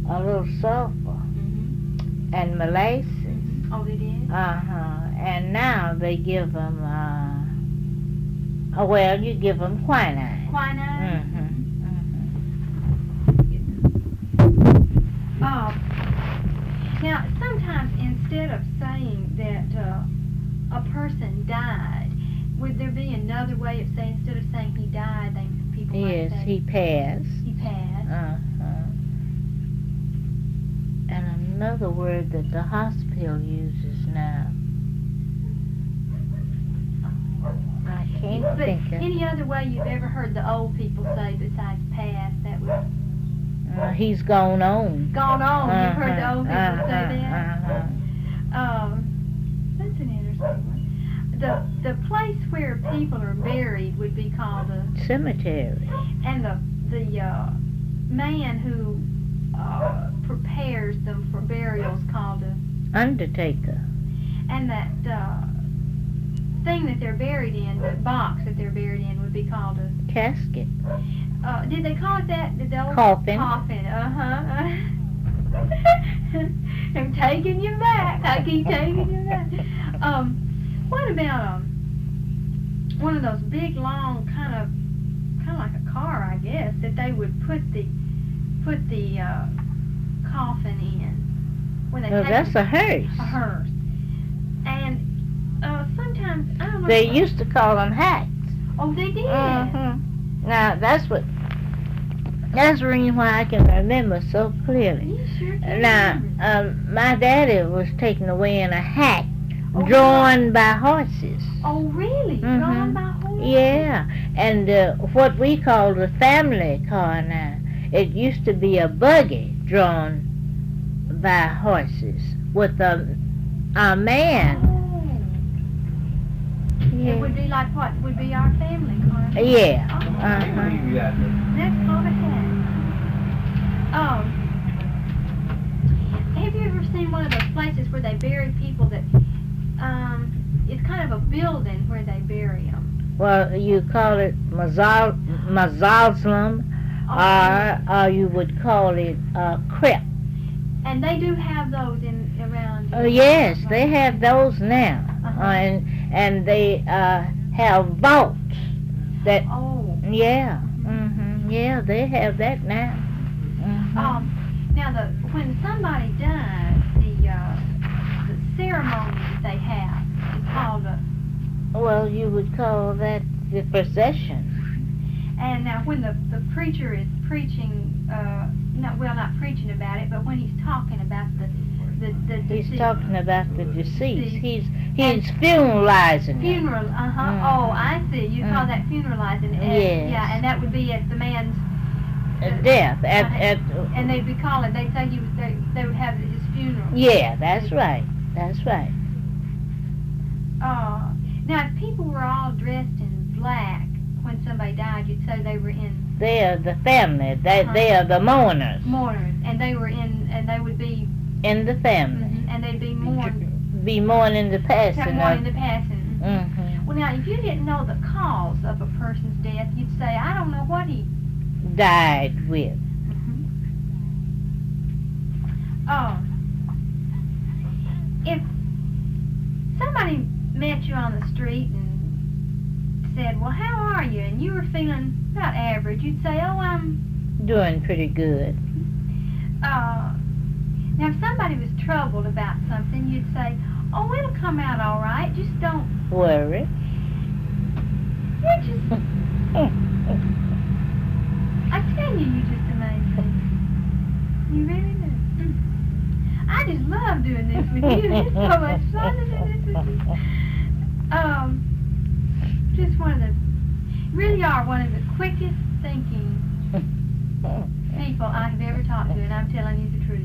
a little sulfur and molasses. Oh, they did? And now they give them, well, you give them quinine. Quinine? Now, sometimes instead of saying that a person died, would there be another way of saying, instead of saying he died, people might say... Yes, he passed. He passed. And another word that the hospital uses now. I can't think of it. Any other way you've ever heard the old people say besides passed, that would... he's gone on. Gone on. You've heard the old people say that? That's an interesting one. The place where people are buried would be called a... cemetery. And the man who prepares them for burials called a... undertaker. And that thing that they're buried in, the box that they're buried in, would be called a... casket. Did they call it that? Did the old... coffin. Coffin, I'm taking you back. I keep taking you back. What about one of those big, long, kind of like a car, I guess, that they would put the coffin in when they take that's a hearse. A hearse. And sometimes, I don't know. They used to call them hats. Oh, they did. Now that's the reason why I can remember so clearly. You sure can. Now, my daddy was taken away in a hack drawn by horses. Oh, really? Drawn by horses? Yeah, and what we call the family car now, it used to be a buggy drawn by horses with a man. Oh. Yeah. It would be like what would be our family car. Yeah. Oh. That's called a hat. Have you ever seen one of those places where they bury people that, it's kind of a building where they bury them? Well, you call it mausoleum, or you would call it crypt. And they do have those around. Oh yes, they have those now, and they have vaults. That. Oh. Yeah. Yeah, they have that now. Now when somebody dies, the ceremony that they have is called a... Well, you would call that the procession. And now when the preacher is preaching, not preaching about it, but when he's talking about the deceased. He's talking about the deceased. He's funeralizing. Funeral, Oh, I see. You call that funeralizing. Yes. Yeah, and that would be at the man's... death. And they'd be calling, they'd say they would have his funeral. Yeah, that's right. That's right. Now, if people were all dressed in black when somebody died, you'd say they were in... They are the family. They are the mourners. Mourners. And they were and they would be... in the family. And they'd be mourning. Be mourning the passing. Mourning the passing. Well, now, if you didn't know the cause of a person's death, you'd say, I don't know what he... died with. If somebody met you on the street and said, well, how are you? And you were feeling about average, you'd say, oh, I'm... doing pretty good. Now, if somebody was troubled about something, you'd say, oh, it'll come out all right, just don't... worry. You're just... I tell you, you're just amazing. You really do. I just love doing this with you. It's so much fun to do this with you. Just really are one of the quickest thinking people I have ever talked to, and I'm telling you the truth.